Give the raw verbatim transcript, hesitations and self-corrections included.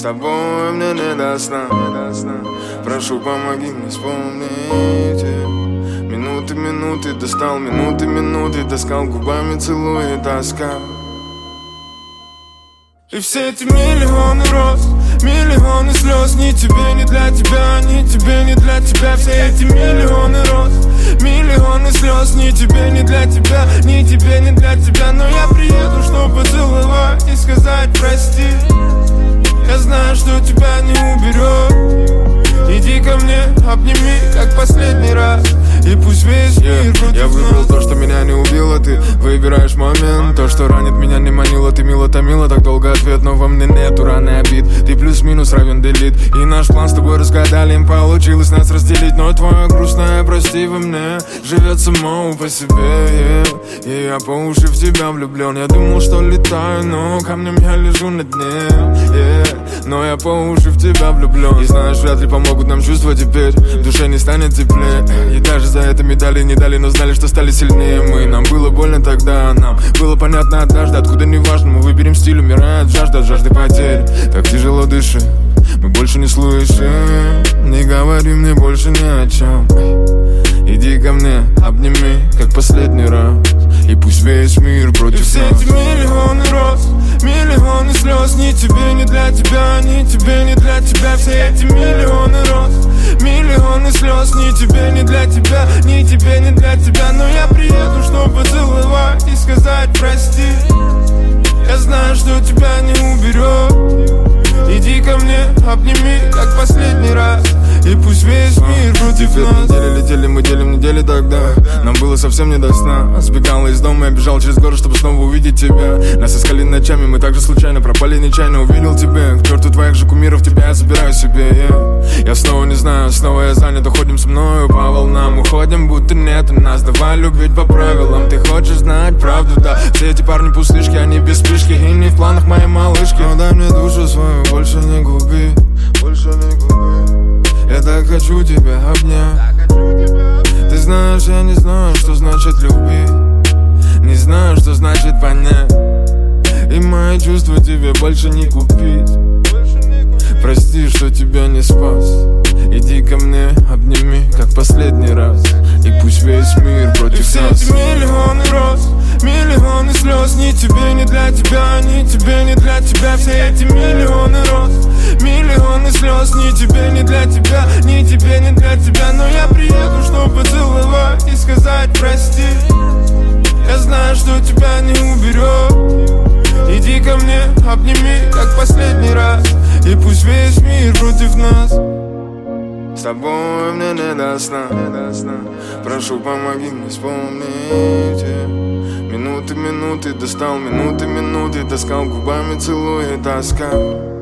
С тобой мне не до сна. Прошу, помоги мне вспомнить. Минуты, минуты, достал минуты, минуты, таскал губами, целуя, таскал. И все эти миллионы роз, миллионы слез, ни тебе, ни для тебя, ни тебе, ни для тебя. Все эти миллионы роз, миллионы слез, ни тебе, ни для тебя, ни тебе, ни для тебя. Но я приеду, чтобы поцеловать и сказать прости. Я знаю, что тебя не уберет. Иди ко мне, обними, как последний раз. И пусть весь мир против нас. Я выбрал то, что меня не убило. Ты выбираешь момент. То, что ранит меня, не манило. Ты мило томила, так долго ответ. Но во мне нету раны обид. Ты плюс-минус равен делит. И наш план с тобой разгадали. Им получилось нас разделить. Но твое грустное прости во мне живет само по себе, yeah. И я по уши в тебя влюблен. Я думал, что летаю, но камнем я лежу на дне, yeah. Но я по уши в тебя влюблен. И знаешь, вряд ли помогут нам чувства теперь. В душе не станет теплее. И даже за это медали не дали, но знали, что стали сильнее мы. Нам было больно тогда, нам было понятно однажды. Откуда не важно, мы выберем стиль. Умирает жажда от жажды потерь. Так тяжело дышим, мы больше не слышим. Не говори мне больше ни о чем. Иди ко мне, обними, как последний раз. И пусть весь мир против нас. И все эти миллионы роз, миллионы слез, ни тебе, ни для тебя, ни тебе, ни для тебя. Все эти миллионы роз, миллионы слез, ни тебе, ни для тебя, ни тебе, ни для тебя. Но я приеду, чтобы поцеловать и сказать прости. Я знаю, что тебя не уберет. Иди ко мне, обними, как последний раз. И пусть весь мир против нас. Недели летели, мы делим недели тогда. Нам было совсем не до сна. Сбегал из дома, я бежал через город, чтобы снова увидеть тебя. Нас искали ночами, мы также случайно пропали, нечаянно увидел тебя. К черту твоих же кумиров, тебя я забираю себе, yeah. Я снова не знаю, снова я занят. Уходим со мною по волнам, уходим, будто нету нас. Давай любить по правилам, ты хочешь знать правду, да. Все эти парни пустышки, они без спешки. И не в планах моей малышки. Но дай мне душу свою, больше не губи, больше не губи. Я так хочу тебя обнять. Ты знаешь, я не знаю, что значит любить. Не знаю, что значит понять. И мои чувства тебе больше не купить. Прости, что тебя не спас. Иди ко мне, обними, как последний раз. И пусть весь мир против нас. И все эти миллионы роз, миллионы слез, ни тебе, ни для тебя, ни тебе, ни для тебя. Все эти миллионы роз, миллионы слез, ни тебе, ни для тебя, ни тебе, ни для тебя. Но я приеду, чтобы поцеловать и сказать прости. Я знаю, что тебя не уберет. Иди ко мне, обними, как последний раз. И пусть весь мир против нас. С тобой мне не до сна. Прошу, помоги мне вспомнить. Минуты, минуты, достал минуты, минуты, таскал губами, целуя, таскал.